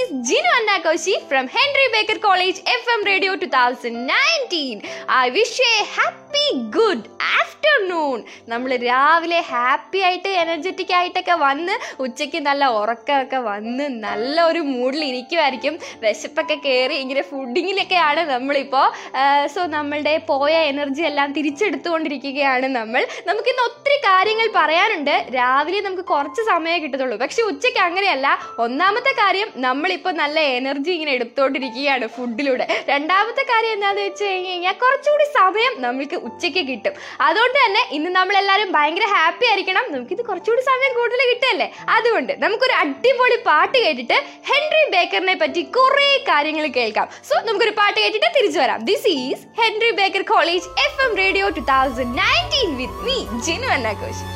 is Jinu Anna Koshi from Henry Baker College FM Radio 2019. I wish you a happy good afternoon. നമ്മൾ രാവിലെ happy ആയിട്ട് energetic ആയിട്ടൊക്കെ വന്ന് ഉച്ചയ്ക്ക് നല്ല ഉറക്കമൊക്കെ വന്ന് നല്ല ഒരു മൂഡിൽ ഇരിക്കുമായിരിക്കും. വിശപ്പൊക്കെ കയറി ഇങ്ങനെ ഫുഡിങ്ങിലൊക്കെയാണ് നമ്മളിപ്പോൾ. സോ നമ്മളുടെ പോയ എനർജി എല്ലാം തിരിച്ചെടുത്തുകൊണ്ടിരിക്കുകയാണ് നമുക്കിന്ന് ഒത്തിരി കാര്യങ്ങൾ പറയാനുണ്ട്. രാവിലെ നമുക്ക് കുറച്ച് സമയമേ കിട്ടത്തുള്ളൂ, പക്ഷെ ഉച്ചയ്ക്ക് അങ്ങനെയല്ല. ഒന്നാമത്തെ കാര്യം, നമ്മളിപ്പോൾ നല്ല എനർജി ഇങ്ങനെ എടുത്തുകൊണ്ടിരിക്കുകയാണ് ഫുഡിലൂടെ. രണ്ടാമത്തെ കാര്യം എന്താണെന്ന് വെച്ച് കഴിഞ്ഞാൽ കുറച്ചുകൂടി സമയം നമ്മൾക്ക് ഉച്ചയ്ക്ക് കിട്ടും. അതുകൊണ്ട് തന്നെ ഇന്ന് നമ്മളെല്ലാവരും ഭയങ്കര ഹാപ്പി ആയിരിക്കണം. നമുക്കിത് കുറച്ചുകൂടി സമയം കൂടുതൽ കിട്ടുമല്ലേ. അതുകൊണ്ട് നമുക്കൊരു അടിപൊളി പാട്ട് കേട്ടിട്ട് ഹെൻറി ബേക്കറിനെ പറ്റി കുറേ കാര്യങ്ങൾ കേൾക്കാം. സോ നമുക്കൊരു പാട്ട് കേട്ടിട്ട് തിരിച്ചു വരാം. This is Henry Baker college FM Radio 2019 with me, Jinu Anna Koshi.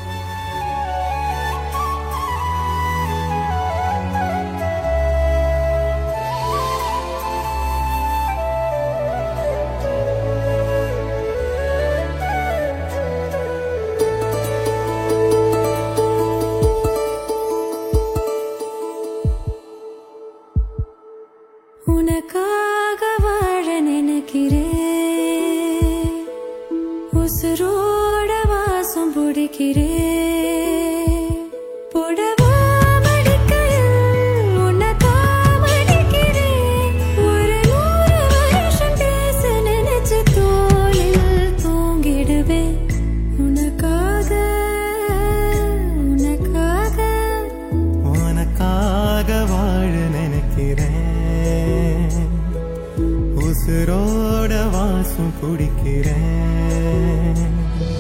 உனக்காக வாழ நினைக்கிறேன், உசுரோட வாசம் பிடிக்கிறேன், புடவா மடிக்கையில் உன்னை தாமடிக்கிறேன், ஒரு 100 வருஷம் பேச நினைச்சு தோளில் தூங்கிடுவேன். உனக்காக உனக்காக உனக்காக வாழ நினைக்கிறேன், உசுரோட வாசம் குடிக்கிறேன்.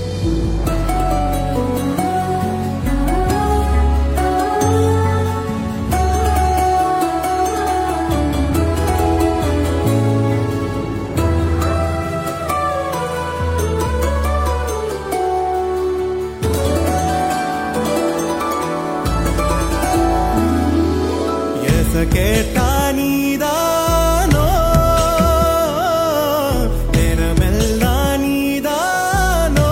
எச கேட்டா நீதானோ, நேரமெல்லாம் நீதானோ,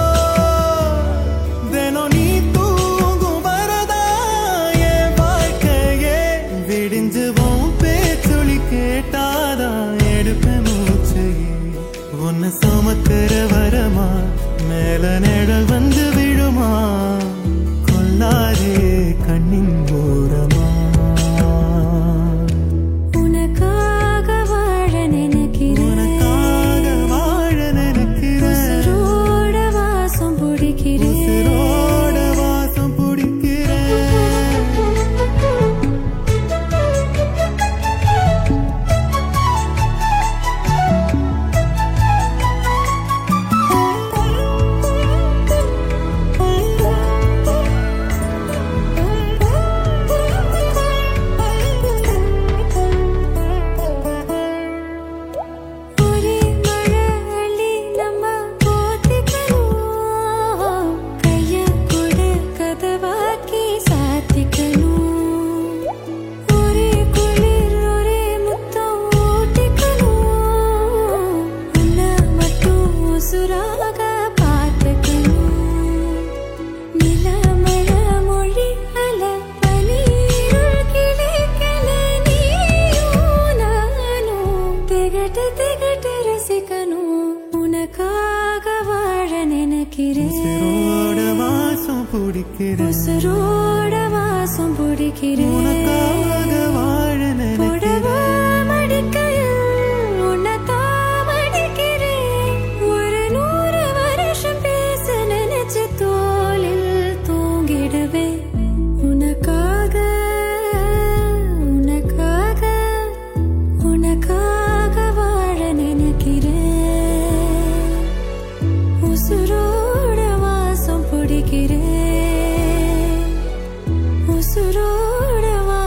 தினம் நீ தூங்கும் வரதா என் வாழ்க்கையே விடிஞ்சுவோம். பேச்சொலி கேட்டாதான் எடுப்பேன் மூச்சையே. உன்னை சுமக்கிற வரமா மேல நிழல் வந்து விழுமா, கொல்லாதே கண்ணின் ஓரமா. உனக்காக வாழ நினைக்கிறேன், உனக்காக வாழ நினைக்கிறேன், உசுரோட வாசம் பிடிக்கிறேன், உசுரோட வாசம் பிடிக்கிறேன். ஒரே மழை நம்ம போத்திக்கணும், கைய கொடு கதவாக்கி சாத்திக்கணும், ஒரே குளிர் ஒரே முத்தம் ஊட்டிக்கணும், உன்னை மட்டும் உசுராக பார்த்துக்கணும். நிலமழ மொழி அல பனீருள் கிளைக்கல நீயும் நானும் திகட்டு திகட்டு ரசிக்கணும். உனக்காக வாழ நினைக்கிறேன், உசுரோட வாசம் பிடிக்கிறேன், உசுரோட வாசம் பிடிக்கிறேன், உனக்காக வாழ புடவா நினைக்கிறேன். மடிக்கையில் உன்னை தாமடிக்கிறேன், ஒரு 100 வருஷம் பேச நினைச்சு தோளில் தூங்கிடுவேன். உனக்காக உனக்காக உனக்காக வாழ நினைக்கிறேன், உசுரோட வாசம் பிடிக்கிறேன், உசுரோட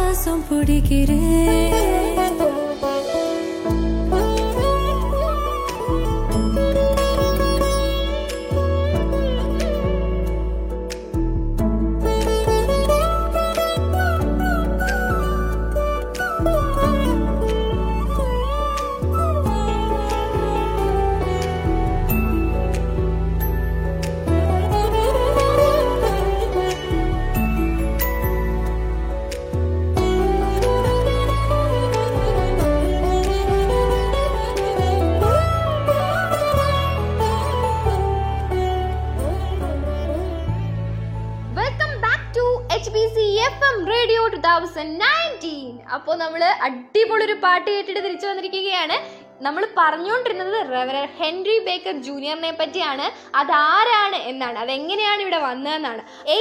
അപ്പോൾ നമ്മൾ അടിപൊളി ഒരു പാട്ട് കേട്ടിട്ട് തിരിച്ചു വന്നിരിക്കുകയാണ്. നമ്മൾ പറഞ്ഞുകൊണ്ടിരുന്നത് റെവറൻഡ് ഹെൻറി ബേക്കർ ജൂനിയറിനെ പറ്റിയാണ്. അതാരാണ് എന്നാണ്, അതെങ്ങനെയാണ് ഇവിടെ വന്നതെന്നാണ്.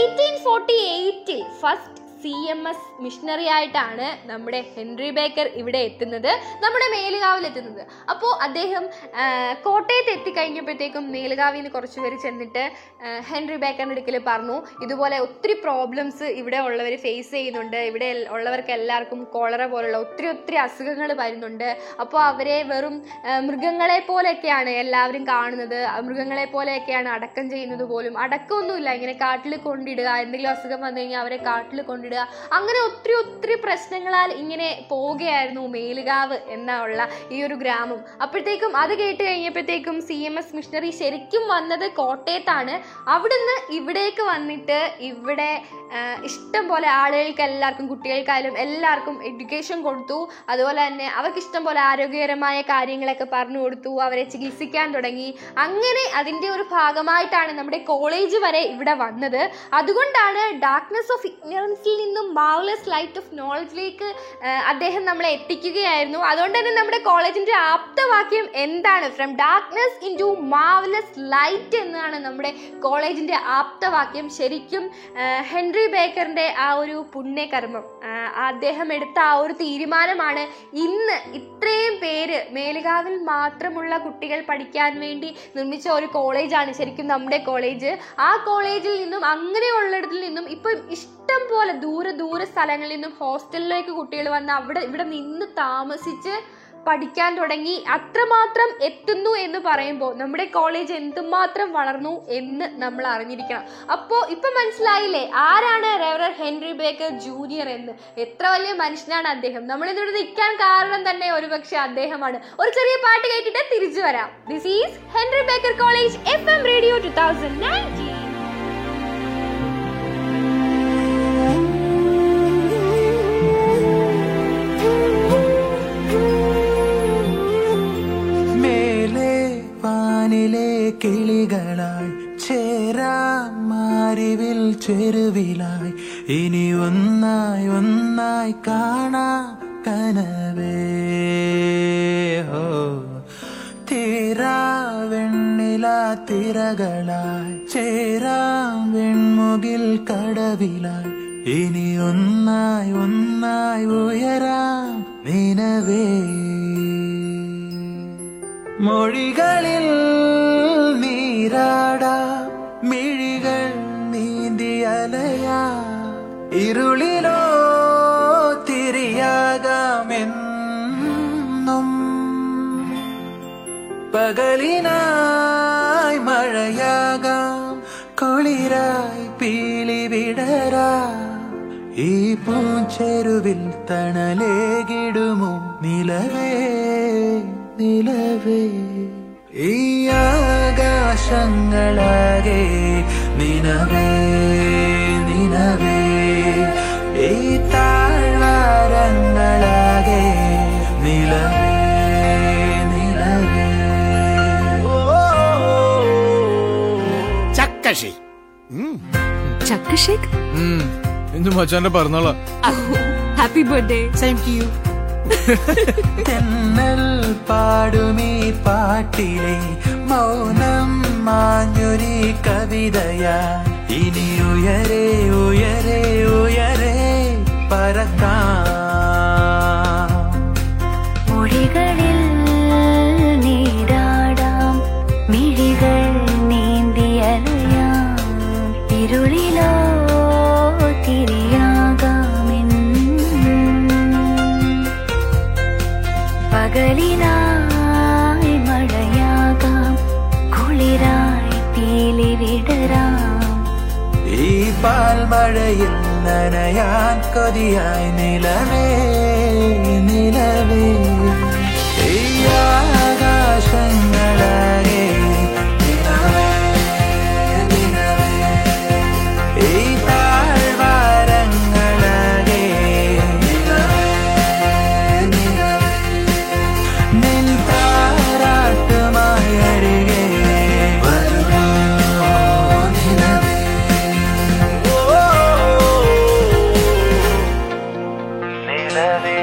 1848 ഫസ്റ്റ് CMS മിഷണറി ആയിട്ടാണ് നമ്മുടെ ഹെൻറി ബേക്കർ ഇവിടെ എത്തുന്നത്, നമ്മുടെ മേലുകാവിൽ എത്തുന്നത്. അപ്പോൾ അദ്ദേഹം കോട്ടയത്ത് എത്തിക്കഴിഞ്ഞപ്പോഴത്തേക്കും മേലുകാവിൽ നിന്ന് കുറച്ച് പേര് ചെന്നിട്ട് ഹെൻറി ബേക്കറിൻ്റെ അടുക്കൽ പറഞ്ഞു, ഇതുപോലെ ഒത്തിരി പ്രോബ്ലംസ് ഇവിടെ ഉള്ളവർ ഫേസ് ചെയ്യുന്നുണ്ട്, ഇവിടെ ഉള്ളവർക്ക് എല്ലാവർക്കും കോളറ പോലുള്ള ഒത്തിരി അസുഖങ്ങൾ വരുന്നുണ്ട്. അപ്പോൾ അവരെ വെറും മൃഗങ്ങളെ പോലെയൊക്കെയാണ് എല്ലാവരും കാണുന്നത്, മൃഗങ്ങളെ പോലെയൊക്കെയാണ് അടക്കം ചെയ്യുന്നത് പോലും. അടക്കമൊന്നുമില്ല, ഇങ്ങനെ കാട്ടിൽ കൊണ്ടിടുക, എന്തെങ്കിലും അസുഖം വന്നു കഴിഞ്ഞാൽ അവരെ കാട്ടിൽ കൊണ്ടിടുക, അങ്ങനെ ഒത്തിരി പ്രശ്നങ്ങളാൽ ഇങ്ങനെ പോവുകയായിരുന്നു മേലുകാവ് എന്നുള്ള ഈ ഒരു ഗ്രാമം. അപ്പോഴത്തേക്കും അത് കേട്ട് കഴിഞ്ഞപ്പോഴത്തേക്കും CMS മിഷണറി ശരിക്കും വന്നത് കോട്ടയത്താണ്. അവിടുന്ന് ഇവിടേക്ക് വന്നിട്ട് ഇവിടെ ഇഷ്ടം പോലെ ആളുകൾക്ക് എല്ലാവർക്കും, കുട്ടികൾക്കായാലും എല്ലാവർക്കും എഡ്യൂക്കേഷൻ കൊടുത്തു. അതുപോലെ തന്നെ അവർക്ക് ഇഷ്ടം പോലെ ആരോഗ്യകരമായ കാര്യങ്ങളൊക്കെ പറഞ്ഞു കൊടുത്തു, അവരെ ചികിത്സിക്കാൻ തുടങ്ങി. അങ്ങനെ അതിൻ്റെ ഒരു ഭാഗമായിട്ടാണ് നമ്മുടെ കോളേജ് വരെ ഇവിടെ വന്നത്. അതുകൊണ്ടാണ് ഡാർക്ക്നെസ് ഓഫ് ഇഗ്നറൻസിൽ നിന്നും മാർവലസ് ലൈറ്റ് ഓഫ് നോളജിലേക്ക് അദ്ദേഹം നമ്മളെ എത്തിക്കുകയായിരുന്നു. അതുകൊണ്ട് തന്നെ നമ്മുടെ കോളേജിൻ്റെ ആപ്തവാക്യം എന്താണ്? From darkness into marvellous light എന്നാണ് നമ്മുടെ കോളേജിൻ്റെ ആപ്തവാക്യം. ശരിക്കും ഹെൻറി ബേക്കറിൻ്റെ ആ ഒരു പുണ്യകർമ്മം, അദ്ദേഹം എടുത്ത ആ ഒരു തീരുമാനമാണ് ഇന്ന് ഇത്രയും പേര് മേലുകാവിൽ മാത്രമുള്ള കുട്ടികൾ പഠിക്കാൻ വേണ്ടി നിർമ്മിച്ച ഒരു കോളേജാണ് ശരിക്കും നമ്മുടെ കോളേജ്. ആ കോളേജിൽ നിന്നും അങ്ങനെയുള്ളിടത്തിൽ നിന്നും ഇപ്പം ഇഷ്ടം പോലെ ദൂര സ്ഥലങ്ങളിൽ നിന്നും ഹോസ്റ്റലിലേക്ക് കുട്ടികൾ വന്ന് ഇവിടെ നിന്ന് താമസിച്ച് പഠിക്കാൻ തുടങ്ങി. അത്രമാത്രം എത്തുന്നു എന്ന് പറയുമ്പോൾ നമ്മുടെ കോളേജ് എന്തുമാത്രം വളർന്നു എന്ന് നമ്മൾ അറിഞ്ഞിരിക്കണം. അപ്പോൾ ഇപ്പം മനസ്സിലായില്ലേ ആരാണ് റെവറൻഡ് ഹെൻറി ബേക്കർ ജൂനിയർ എന്ന്? എത്ര വലിയ മനുഷ്യനാണ് അദ്ദേഹം. നമ്മളിതിവിടെ നിൽക്കാൻ കാരണം തന്നെ ഒരുപക്ഷെ അദ്ദേഹമാണ്. ഒരു ചെറിയ പാട്ട് കേട്ടിട്ട് തിരിച്ചു വരാം. This is Henry Baker college FM radio 2019. കിളികളായി ചേരാമാരിവിൽ ചെരുവിലായി ഇനി ഒന്നായി കാണാ കനവേ ഹോ തീരാ വെണ്ണില തിരകളായി ചേരാം വെൺമുകിൽ കടവിലായി ഇനി ഒന്നായി ഉയരാം നിനവേ. മൊഴികളിൽ നീരാടാ മിഴികൾ നീന്തിയലയാ ഇരുളിലോ തിരിയാകാമെന്നും പകലിനായി മഴയാകാം കുളിരായി പീലി വിടരാ ഈ പൂച്ചെരുവിൽ തണലേകിടുമോ നിലവേ ഈ ആകാശങ്ങളാകെ നിനവേ ഈ താഴ്വാരങ്ങളാകെ നിലവേ. ചക്കഷേക്ക് ഇന്ന് മച്ചാന്റെ പറഞ്ഞോളാ. Happy birthday. Same to you. തെന്നൽ പാടുമീ പാട്ടിലെ മൗനം മാഞ്ഞൊരി കവിതയാ ഇനി ഉയരെ പറക്കാം. മൊഴികളിൽ നീരാടാം മിഴികൾ നീന്തിയലയാം ഇരുളിലോ പകലിനായി മഴയാകാം കുളിരായി പീലി വിടരാം ഈ പാൽമഴയിൽ നനയാൻ കൊതിയായി നിലവേ ഈ ആകാശങ്ങളാകെ ഈ താഴ്വാരങ്ങളാകെ താരാട്ടുമായി അരികെ വരുമോ നിലവേ.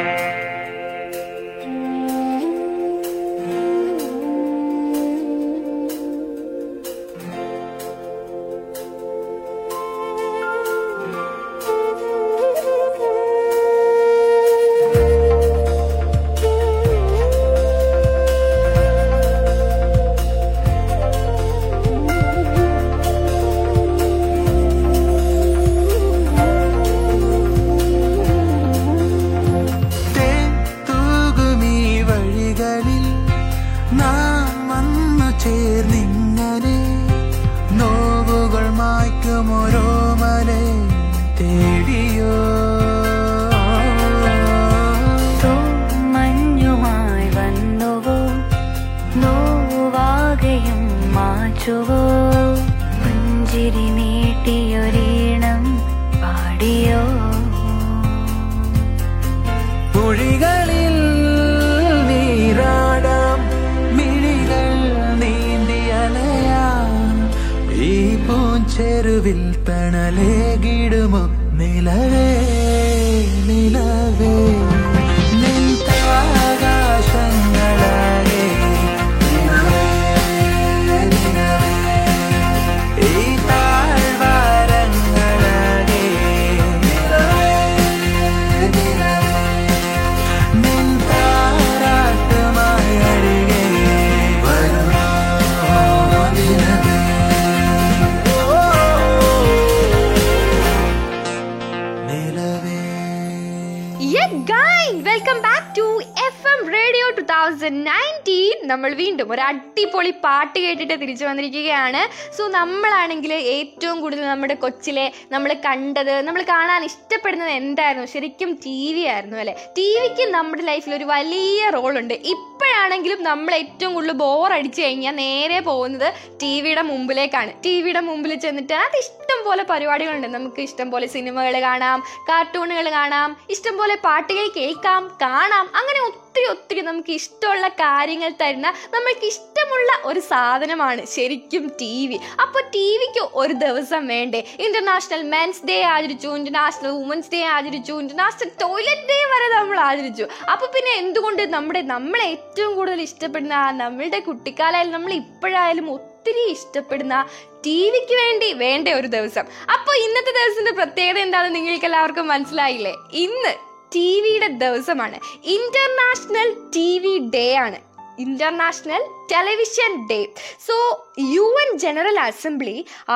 തേടിയോ മഞ്ഞുമായി വന്നുവോ നോവാകയും മാറ്റുവോ പുഞ്ചിരി നീട്ടിയൊരീണം പാടിയോ മൊഴികളിൽ നീരാടാം മിഴികൾ നീന്തിയലയാം ഈ പൂഞ്ചെരുവിൽ തണലേകിടുമോ നിലവേ നിലവേ നിൻതാകാശങ്ങളാകെ നിലവേ നിലവേ ഈ താഴ്വാരങ്ങളാകെ നിലവേ നിലവേ നിൻതാരാട്ടുമായി അരികെ വരുമോ നിലവേ നിലവേ welcome back to FM radio 2019. നമ്മൾ വീണ്ടും ഒരു അടിപൊളി പാട്ട് കേട്ടിട്ട് തിരിച്ചു വന്നിരിക്കുകയാണ്. സോ നമ്മളാണെങ്കിൽ ഏറ്റവും കൂടുതൽ നമ്മുടെ കൊച്ചിലെ നമ്മൾ കണ്ടത്, നമ്മൾ കാണാൻ ഇഷ്ടപ്പെടുന്നത് എന്തായിരുന്നു? ശരിക്കും TV ആയിരുന്നു അല്ലേ? TVക്ക് നമ്മുടെ ലൈഫിൽ ഒരു വലിയ റോളുണ്ട്. ഇപ്പോഴാണെങ്കിലും നമ്മൾ ഏറ്റവും കൂടുതൽ ബോർ അടിച്ചു കഴിഞ്ഞാൽ നേരെ പോകുന്നത് TVയുടെ മുമ്പിലേക്കാണ്. TVയുടെ മുമ്പിൽ ചെന്നിട്ട് അത് ഇഷ്ടം പോലെ പരിപാടികളുണ്ട്. നമുക്ക് ഇഷ്ടം പോലെ സിനിമകൾ കാണാം, കാർട്ടൂണുകൾ കാണാം, ഇഷ്ടം പോലെ പാട്ടുകൾ കേൾക്കാം, കാണാം. അങ്ങനെ ഒത്തിരി നമുക്ക് ഇഷ്ടമുള്ള കാര്യങ്ങൾ തരുന്ന, നമ്മൾക്ക് ഇഷ്ടമുള്ള ഒരു സാധനമാണ് ശരിക്കും TV. അപ്പോൾ TVക്ക് ഒരു ദിവസം വേണ്ടേ? ഇന്റർനാഷണൽ മെൻസ് ഡേ ആചരിച്ചു, ഇന്റർനാഷണൽ വുമൻസ് ഡേ ആചരിച്ചു, ഇന്റർനാഷണൽ ടോയ്ലറ്റ് ഡേ വരെ നമ്മൾ ആചരിച്ചു. അപ്പോൾ പിന്നെ എന്തുകൊണ്ട് നമ്മളെ ഏറ്റവും കൂടുതൽ ഇഷ്ടപ്പെടുന്ന നമ്മളുടെ കുട്ടിക്കാലായാലും നമ്മൾ ഇപ്പോഴായാലും ഒത്തിരി ഇഷ്ടപ്പെടുന്ന TVക്ക് വേണ്ട ഒരു ദിവസം? അപ്പോൾ ഇന്നത്തെ ദിവസത്തിന്റെ പ്രത്യേകത എന്താണെന്ന് നിങ്ങൾക്ക് എല്ലാവർക്കും മനസ്സിലായില്ലേ? ഇന്ന് TVയുടെ ദിവസമാണ്. ഇന്റർനാഷണൽ TV ഡേ ആണ്, international television day. So UN general assembly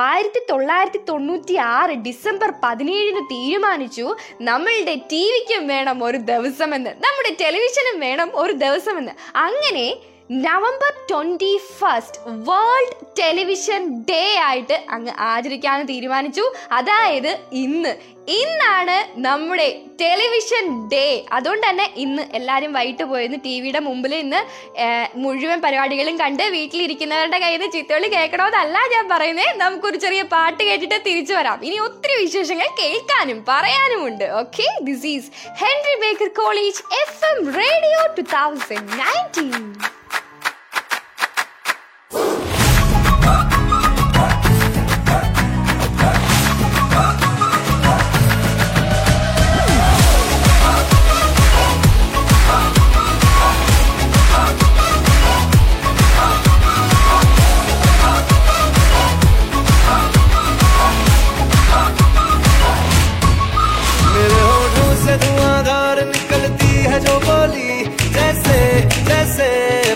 1996 December 17 തീരുമാനിച്ചു നമ്മളുടെ TVക്കും വേണം ഒരു ദിവസമെന്ന്, നമ്മുടെ ടെലിവിഷനും വേണം ഒരു ദിവസമെന്ന്. അങ്ങനെ നവംബർ 21 വേൾഡ് ടെലിവിഷൻ ഡേ ആയിട്ട് അങ്ങ് ആചരിക്കാൻ തീരുമാനിച്ചു. അതായത് ഇന്നാണ് നമ്മുടെ ടെലിവിഷൻ ഡേ. അതുകൊണ്ട് തന്നെ ഇന്ന് എല്ലാവരും വൈകിട്ട് പോയിരുന്നു TVയുടെ മുമ്പിൽ ഇന്ന് മുഴുവൻ പരിപാടികളും കണ്ട് വീട്ടിലിരിക്കുന്നവരുടെ കയ്യിൽ നിന്ന് ചീത്തവിളി കേൾക്കണമെന്നല്ല ഞാൻ പറയുന്നത്. നമുക്കൊരു ചെറിയ പാട്ട് കേട്ടിട്ട് തിരിച്ചു വരാം. ഇനി ഒത്തിരി വിശേഷങ്ങൾ കേൾക്കാനും പറയാനുമുണ്ട്. Okay, this is Henry Baker college FM radio 2019. निकलती है जो बोली जैसे जैसे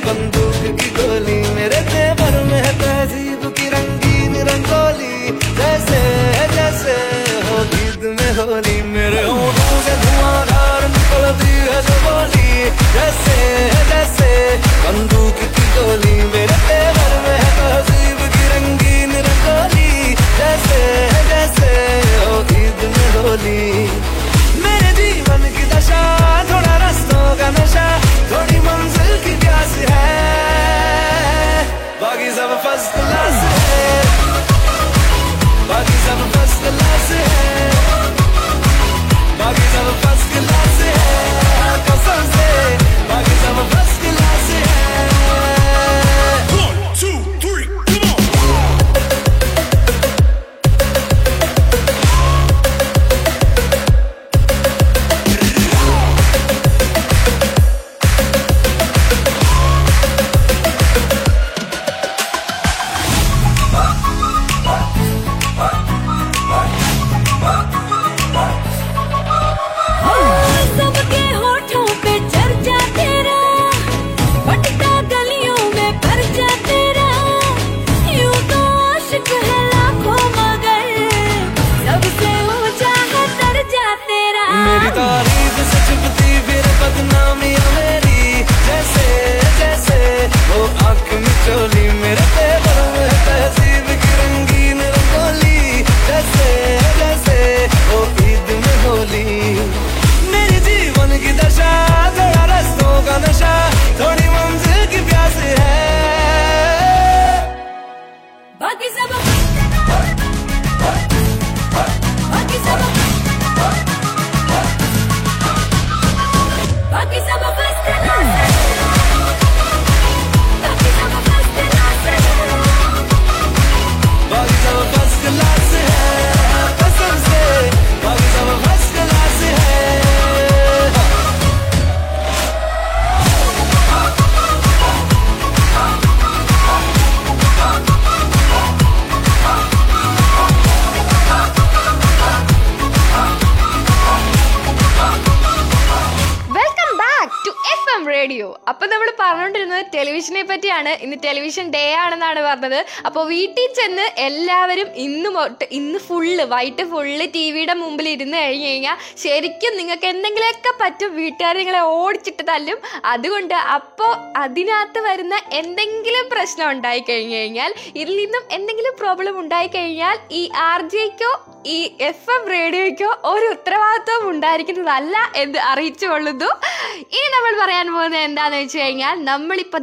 FM റേഡിയോ. അപ്പൊ നമ്മൾ പറഞ്ഞുകൊണ്ടിരുന്നത് ടെലിവിഷനെ പറ്റിയാണ്. ഇന്ന് ടെലിവിഷൻ ഡേ ആണെന്നാണ് പറഞ്ഞത്. അപ്പോൾ വീട്ടിൽ ചെന്ന് എല്ലാവരും ഇന്ന് ഫുള്ള് വൈകിട്ട് ഫുള്ള് ടി വിയുടെ മുമ്പിൽ ഇരുന്ന് കഴിഞ്ഞ് കഴിഞ്ഞാൽ ശരിക്കും നിങ്ങൾക്ക് എന്തെങ്കിലുമൊക്കെ പറ്റും, വീട്ടുകാർ നിങ്ങളെ ഓടിച്ചിട്ട് തല്ലും. അതുകൊണ്ട് അപ്പോൾ അതിനകത്ത് വരുന്ന എന്തെങ്കിലും പ്രശ്നം ഉണ്ടായി കഴിഞ്ഞു കഴിഞ്ഞാൽ, ഇതിൽ നിന്നും എന്തെങ്കിലും പ്രോബ്ലം ഉണ്ടായിക്കഴിഞ്ഞാൽ ഈ RJക്കോ ഈ FM റേഡിയോയ്ക്കോ ഒരു ഉത്തരവാദിത്വം ഉണ്ടായിരിക്കുന്നതല്ല എന്ന് അറിയിച്ചു കൊള്ളുന്നു. ഇനി നമ്മൾ പറയാൻ പോകുന്നത് എന്താന്ന് വെച്ച് കഴിഞ്ഞാൽ, നമ്മളിപ്പോൾ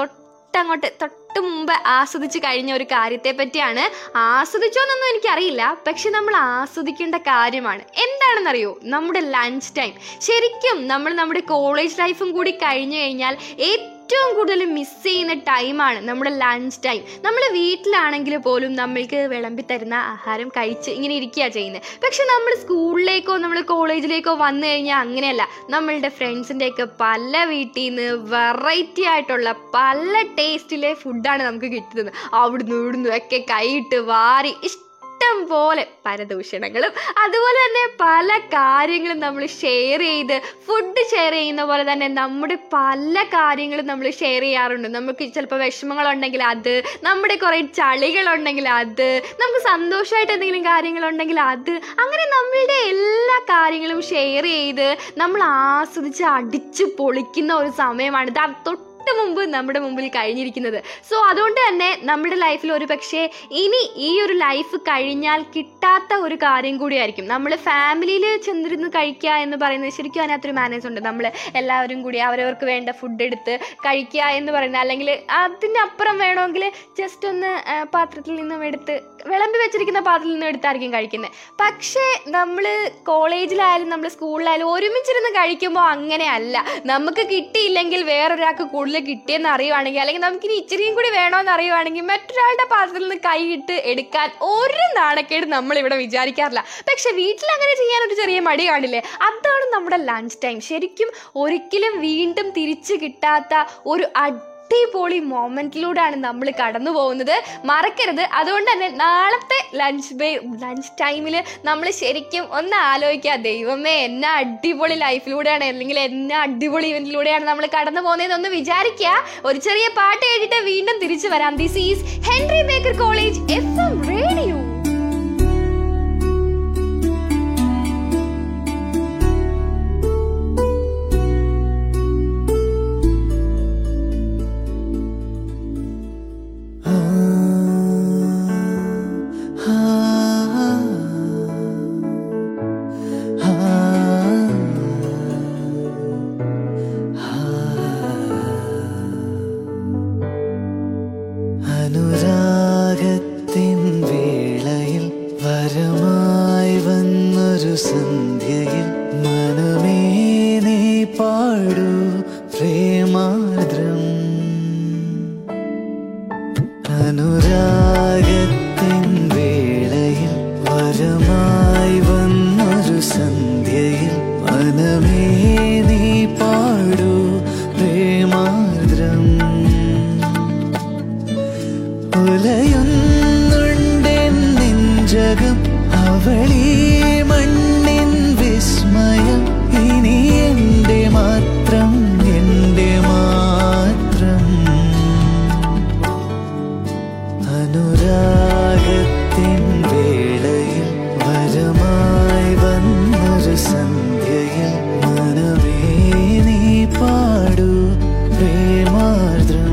തൊട്ട് മുമ്പ് ആസ്വദിച്ച് കഴിഞ്ഞ ഒരു കാര്യത്തെ പറ്റിയാണ്. ആസ്വദിച്ചോന്നൊന്നും എനിക്കറിയില്ല, പക്ഷെ നമ്മൾ ആസ്വദിക്കേണ്ട കാര്യമാണ്. എന്താണെന്നറിയോ? നമ്മുടെ ലഞ്ച് ടൈം. ശരിക്കും നമ്മൾ നമ്മുടെ കോളേജ് ലൈഫും കൂടി കഴിഞ്ഞു കഴിഞ്ഞാൽ ഏറ്റവും കൂടുതൽ മിസ് ചെയ്യുന്ന ടൈമാണ് നമ്മുടെ ലഞ്ച് ടൈം. നമ്മൾ വീട്ടിലാണെങ്കിൽ പോലും നമ്മൾക്ക് വിളമ്പി തരുന്ന ആഹാരം കഴിച്ച് ഇങ്ങനെ ഇരിക്കുക ചെയ്യുന്നത്. പക്ഷെ നമ്മൾ സ്കൂളിലേക്കോ നമ്മൾ കോളേജിലേക്കോ വന്നു കഴിഞ്ഞാൽ അങ്ങനെയല്ല. നമ്മളുടെ ഫ്രണ്ട്സിൻ്റെയൊക്കെ പല വീട്ടിൽ നിന്ന് വെറൈറ്റി ആയിട്ടുള്ള പല ടേസ്റ്റിലെ ഫുഡാണ് നമുക്ക് കിട്ടുന്നത്. അവിടുന്ന് ഇവിടുന്ന് ഒക്കെ കൈയിട്ട് വാരി ഇഷ്ടം പോലെ പരദൂഷണങ്ങളും അതുപോലെ തന്നെ പല കാര്യങ്ങളും നമ്മൾ ഷെയർ ചെയ്ത്, ഫുഡ് ഷെയർ ചെയ്യുന്ന പോലെ തന്നെ നമ്മുടെ പല കാര്യങ്ങളും നമ്മൾ ഷെയർ ചെയ്യാറുണ്ട്. നമുക്ക് ചിലപ്പോൾ വിഷമങ്ങളുണ്ടെങ്കിൽ അത്, നമ്മുടെ കുറേ ചളികളുണ്ടെങ്കിൽ അത്, നമുക്ക് സന്തോഷമായിട്ട് എന്തെങ്കിലും കാര്യങ്ങളുണ്ടെങ്കിൽ അത്, അങ്ങനെ നമ്മളുടെ എല്ലാ കാര്യങ്ങളും ഷെയർ ചെയ്ത് നമ്മൾ ആസ്വദിച്ച് അടിച്ച് പൊളിക്കുന്ന ഒരു സമയമാണ് തൊട്ട് മുമ്പ് നമ്മുടെ മുമ്പിൽ കഴിഞ്ഞിരിക്കുന്നത്. സോ അതുകൊണ്ട് തന്നെ നമ്മുടെ ലൈഫിൽ ഒരു പക്ഷേ ഇനി ഈ ഒരു ലൈഫ് കഴിഞ്ഞാൽ കിട്ടാത്ത ഒരു കാര്യം കൂടിയായിരിക്കും നമ്മൾ ഫാമിലിയിൽ ചെന്നിരുന്ന് കഴിക്കുക എന്ന് പറയുന്നത്. ശരിക്കും അതിനകത്തൊരു മാനേജ് ഉണ്ട്. നമ്മൾ എല്ലാവരും കൂടി അവരവർക്ക് വേണ്ട ഫുഡ് എടുത്ത് കഴിക്കുക എന്ന് പറയുന്നത്. അല്ലെങ്കിൽ അതിനപ്പുറം വേണമെങ്കിൽ ജസ്റ്റ് ഒന്ന് പാത്രത്തിൽ നിന്നും എടുത്ത്, വിളമ്പി വെച്ചിരിക്കുന്ന പാത്രത്തിൽ നിന്നും എടുത്തായിരിക്കും കഴിക്കുന്നത്. പക്ഷേ നമ്മൾ കോളേജിലായാലും നമ്മൾ സ്കൂളിലായാലും ഒരുമിച്ചിരുന്ന് കഴിക്കുമ്പോൾ അങ്ങനെയല്ല. നമുക്ക് കിട്ടിയില്ലെങ്കിൽ വേറൊരാൾക്ക് കൂടുതൽ കിട്ടിയെന്ന് അറിയുവാണെങ്കിൽ, അല്ലെങ്കിൽ നമുക്കിനി ഇച്ചിരിയും കൂടി വേണമെന്ന് അറിയുവാണെങ്കിൽ മറ്റൊരാളുടെ പാത്രത്തിൽ നിന്ന് കൈയിട്ട് എടുക്കാൻ ഒരു നാണക്കേട് നമ്മളിവിടെ വിചാരിക്കാറില്ല. പക്ഷെ വീട്ടിൽ അങ്ങനെ ചെയ്യാൻ ഒരു ചെറിയ മടി കാണില്ലേ? അതാണ് നമ്മുടെ ലഞ്ച് ടൈം. ശരിക്കും ഒരിക്കലും വീണ്ടും തിരിച്ചു കിട്ടാത്ത ഒരു അടിപൊളി മൊമെന്റിലൂടെയാണ് നമ്മൾ കടന്നു പോകുന്നത്. മറക്കരുത്. അതുകൊണ്ട് തന്നെ നാളത്തെ ലഞ്ച് ടൈമിൽ നമ്മൾ ശരിക്കും ഒന്ന് ആലോചിക്കുക, ദൈവമേ എന്നാ അടിപൊളി ലൈഫിലൂടെയാണ് അല്ലെങ്കിൽ എന്നാ അടിപൊളി ഇവന്റിലൂടെയാണ് നമ്മൾ കടന്നു പോകുന്നതെന്നൊന്ന് വിചാരിക്കുക. ഒരു ചെറിയ പാട്ട് കേട്ടിട്ട് വീണ്ടും തിരിച്ചു വരാം. This is Henry Baker college FM radio. അനുരാഗത്തിൻ വേളയിൽ വരമായി വന്നൊരു സന്ധ്യയിൽ മനമേ നീ പാടൂ പ്രേമാർദ്രം. അനുരാഗത്തിൻ വേളയിൽ വരമായി വന്നൊരു സന്ധ്യയിൽ മനമേ നീ പാടൂ പ്രേമാർദ്രം. ഉലയുന്നുണ്ടെൻ നെഞ്ചകം അവളീ മണ്ണിൻ വിസ്മയം. ഇനി എൻ്റെ മാത്രം, എൻ്റെ മാത്രം. അനുരാഗത്തിൻ വേളയിൽ വരമായി വന്നൊരു സന്ധ്യയിൽ മനമേ നീ പാടൂ പ്രേമാർദ്രം.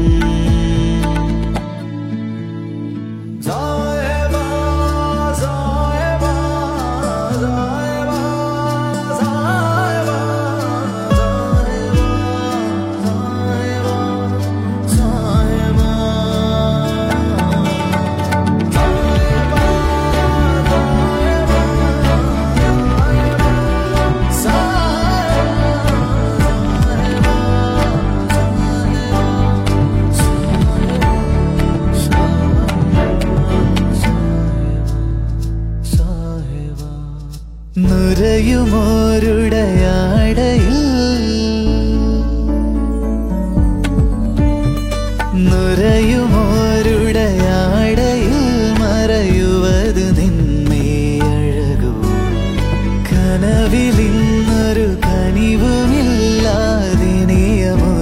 നുരയുമോരുടയാടയിൽ മറയുവത് നിന്മേ അഴകോ. കനവിലിന്നൊരു കനിവുമില്ലാതിനിയമോ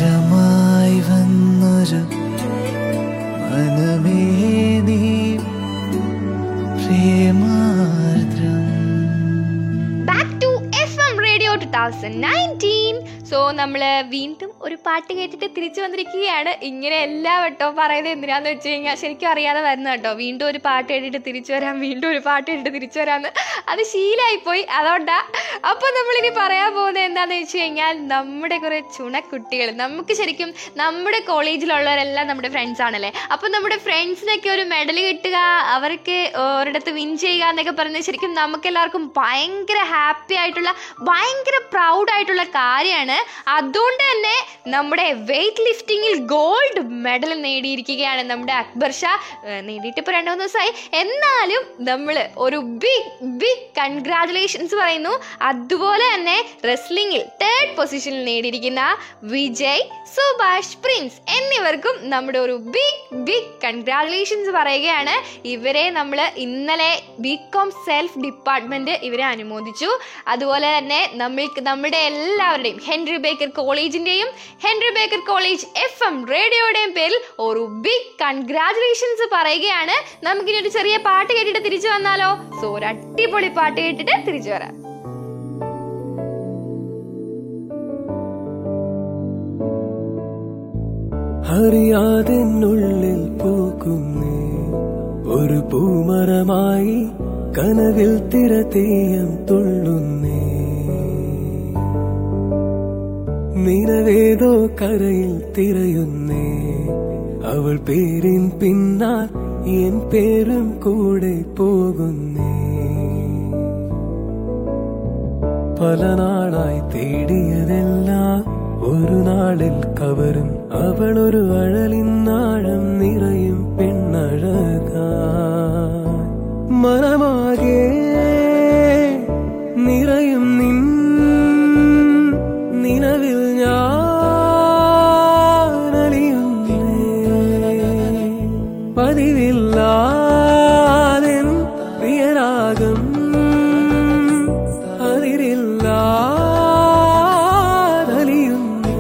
വരമായി വന്നൊരു മനമേ നീ പ്രേമാർദ്രം. Back to FM radio 2019. So നമ്മൾ വീണ്ടും ഒരു പാട്ട് കേട്ടിട്ട് തിരിച്ചു വന്നിരിക്കുകയാണ്. ഇങ്ങനെ എല്ലാ വട്ടവും പറയുന്നത് എന്തിനാന്ന് വെച്ച് കഴിഞ്ഞാൽ ശരിക്കും അറിയാതെ വരുന്ന കേട്ടോ. വീണ്ടും ഒരു പാട്ട് കേട്ടിട്ട് തിരിച്ചു വരാം, വീണ്ടും ഒരു പാട്ട് കേട്ടിട്ട് തിരിച്ചു വരാമെന്ന് അത് ശീലമായിപ്പോയി, അതുകൊണ്ടാ. അപ്പോൾ നമ്മളിനി പറയാൻ പോകുന്നത് എന്താണെന്ന് വെച്ച് കഴിഞ്ഞാൽ നമ്മുടെ കുറേ ചുണക്കുട്ടികൾ. നമുക്ക് ശരിക്കും നമ്മുടെ കോളേജിലുള്ളവരെല്ലാം നമ്മുടെ ഫ്രണ്ട്സ് ആണല്ലേ. അപ്പോൾ നമ്മുടെ ഫ്രണ്ട്സിനൊക്കെ ഒരു മെഡൽ കിട്ടുക, അവർക്ക് ഒരിടത്ത് വിൻ ചെയ്യുക എന്നൊക്കെ പറയുന്നത് ശരിക്കും നമുക്കെല്ലാവർക്കും ഭയങ്കര ഹാപ്പി ആയിട്ടുള്ള, ഭയങ്കര പ്രൗഡായിട്ടുള്ള കാര്യമാണ്. അതുകൊണ്ട് തന്നെ നമ്മുടെ വെയ്റ്റ് ലിഫ്റ്റിങ്ങിൽ ഗോൾഡ് മെഡൽ നേടിയിരിക്കുകയാണ് നമ്മുടെ അക്ബർ ഷാ. നേടിയിട്ട് ഇപ്പോൾ 2-3 ദിവസമായി. എന്നാലും നമ്മൾ ഒരു ബിഗ് കൺഗ്രാജുലേഷൻസ് പറയുന്നു. അതുപോലെ തന്നെ റെസ്ലിംഗിൽ 3rd പൊസിഷനിൽ നേടിയിരിക്കുന്ന വിജയ്, സുഭാഷ്, പ്രിൻസ് എന്നിവർക്കും നമ്മുടെ ഒരു ബിഗ് കൺഗ്രാജുലേഷൻസ് പറയുകയാണ്. ഇവരെ നമ്മൾ ഇന്നലെ BCom സെൽഫ് ഡിപ്പാർട്ട്മെന്റ് ഇവരെ അനുമോദിച്ചു. അതുപോലെ തന്നെ നമ്മുടെ എല്ലാവരുടെയും ഹെൻറി ബേക്കർ കോളേജിന്റെയും ഹെൻറി ബേക്കർ കോളേജ് FM റേഡിയോയുടെയും പേരിൽ ഒരു ബിഗ് കൺഗ്രാജുലേഷൻസ് പറയുകയാണ്. നമുക്കിനി ഒരു ചെറിയ പാട്ട് കേട്ടിട്ട് തിരിച്ചു വന്നാലോ? സോ ഒരു അടിപൊളി പാട്ട് കേട്ടിട്ട് തിരിച്ചു വരാം. അറിയാതെന്നുള്ളിൽ പൂക്കുന്നേ ഒരു പൂമരമായി കനവിൽ തിരതീയം തുള്ളുന്നേ. നിലവേതോ കരയിൽ തിരയുന്നേ, അവൾ പേരിൻ പിന്നാൽ എൻ പേരും കൂടെ പോകുന്നേ. പല നാളായി തേടിയതെല്ലാം ഒരു നാളിൽ കവരും, അവളൊരു അഴലിന്നാഴം നിറയും പെണ്ണഴകാ. മനമാകെ നിറയും നിൻ നിലവിൽ ഞാനലിയുന്നേ. പതിവില്ലാതെൻ പ്രിയരാഗം അതിരില്ലാതലിയുന്നേ.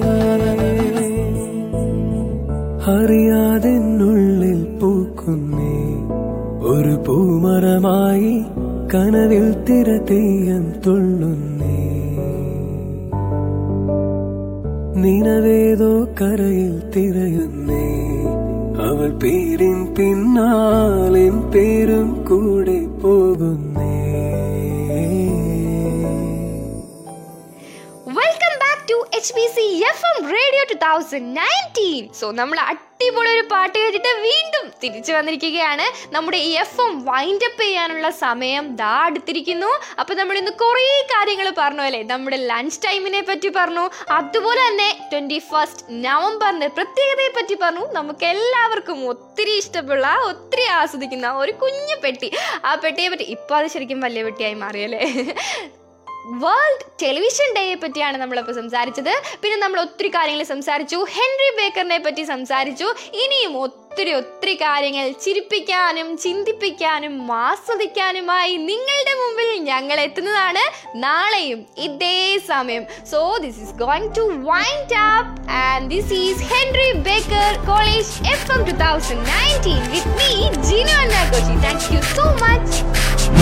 അറിയാതെന്നുള്ളിൽ പൂക്കുന്നേ ഒരു പൂമരമായി കനവിൽ തിരതീയം തുള്ളുന്നേ. നിലവേതോ കരയിൽ തിരയുന്നേ, അവൾ പേരിൻ പിന്നാലെൻ പേരും കൂടെ പോകുന്നേ. Welcome back to HBC FM radio 2019. So നമ്മൾ അടിപൊളി ഒരു പാട്ട് കേട്ടിട്ട് വീണ്ടും തിരിച്ചു വന്നിരിക്കുകയാണ്. നമ്മുടെ ഈ FM വൈൻഡപ്പ് ചെയ്യാനുള്ള സമയം ദാ അടുത്തിരിക്കുന്നു. അപ്പോൾ നമ്മൾ ഇന്ന് കുറേ കാര്യങ്ങൾ പറഞ്ഞു അല്ലേ. നമ്മുടെ ലഞ്ച് ടൈമിനെ പറ്റി പറഞ്ഞു, അതുപോലെ തന്നെ 21 നവംബറിന്റെ പ്രത്യേകതയെ പറ്റി പറഞ്ഞു. നമുക്ക് എല്ലാവർക്കും ഒത്തിരി ഇഷ്ടമുള്ള, ഒത്തിരി ആസ്വദിക്കുന്ന ഒരു കുഞ്ഞു പെട്ടി, ആ പെട്ടിയെ പറ്റി. ഇപ്പോൾ അത് ശരിക്കും വലിയ പെട്ടിയായി മാറിയല്ലേ. വേൾഡ് ടെലിവിഷൻ ഡേയെ പറ്റിയാണ് നമ്മളിപ്പോൾ സംസാരിച്ചത്. പിന്നെ നമ്മൾ ഒത്തിരി കാര്യങ്ങൾ സംസാരിച്ചു, ഹെൻറി ബേക്കറിനെ പറ്റി സംസാരിച്ചു. ഇനിയും ഒത്തിരി കാര്യങ്ങൾ ചിരിപ്പിക്കാനും ചിന്തിപ്പിക്കാനും ആസ്വദിക്കാനുമായി നിങ്ങളുടെ മുമ്പിൽ ഞങ്ങൾ എത്തുന്നതാണ് നാളെയും ഇതേ സമയം. So this is going to wind up and this is Henry Baker college FM 2019 with me, Gino Annakoshi. Thank you so much.